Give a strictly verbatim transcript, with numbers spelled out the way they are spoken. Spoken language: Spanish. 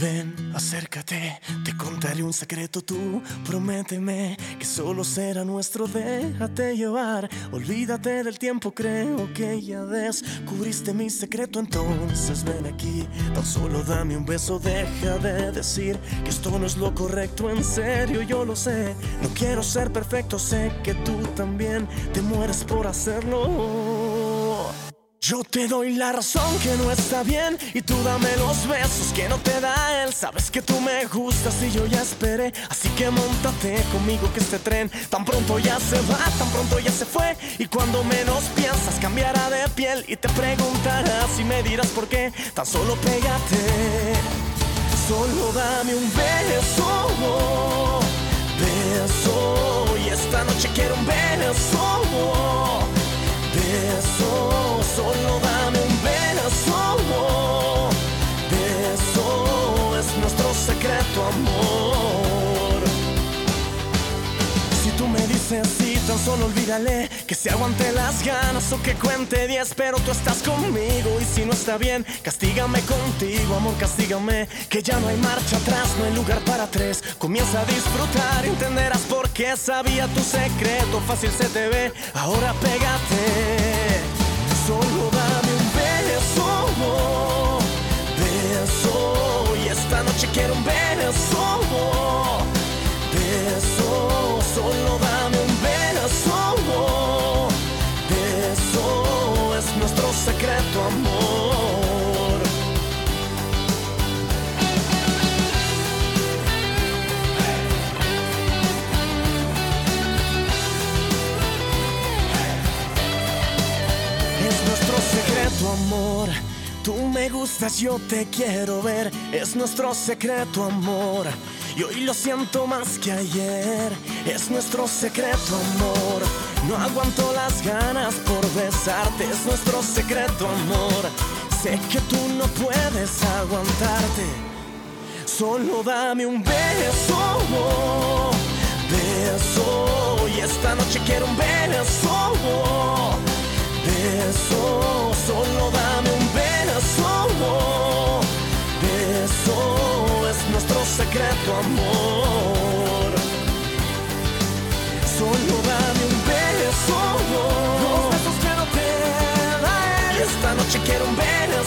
Ven, acércate, te contaré un secreto, tú prométeme que solo será nuestro, déjate llevar. Olvídate del tiempo, creo que ya descubriste mi secreto. Entonces ven aquí, tan solo dame un beso, deja de decir que esto no es lo correcto. En serio, yo lo sé, no quiero ser perfecto, sé que tú también te mueres por hacerlo. Yo te doy la razón que no está bien y tú dame los besos que no te da él. Sabes que tú me gustas y yo ya esperé, así que móntate conmigo que este tren tan pronto ya se va, tan pronto ya se fue. Y cuando menos piensas cambiará de piel y te preguntarás y me dirás por qué. Tan solo pégate, solo dame un beso, beso. Y esta noche quiero un beso, beso, solo dame un beso, beso, es nuestro secreto, amor. Si tú me dices sí, tan solo olvídale que se aguante las ganas o que cuente diez, pero tú estás conmigo y si no está bien, castígame contigo, amor, castígame, que ya no hay marcha atrás, no hay lugar para tres. Comienza a disfrutar, entenderás por qué sabía tu secreto, fácil se te ve, ahora pégate, solo dame un beso, beso, y esta noche quiero un beso, beso, solo dame un beso, beso, es nuestro secreto, amor. Es nuestro secreto, amor. Tú me gustas, yo te quiero ver. Es nuestro secreto, amor. Y hoy lo siento más que ayer. Es nuestro secreto, amor. No aguanto las ganas por besarte. Es nuestro secreto, amor. Sé que tú no puedes aguantarte. Solo dame un beso, beso. Y esta noche quiero un beso, beso, solo dame un beso, beso, es nuestro secreto, amor. Solo dame un beso, los besos que no te da él. Y esta noche quiero un beso,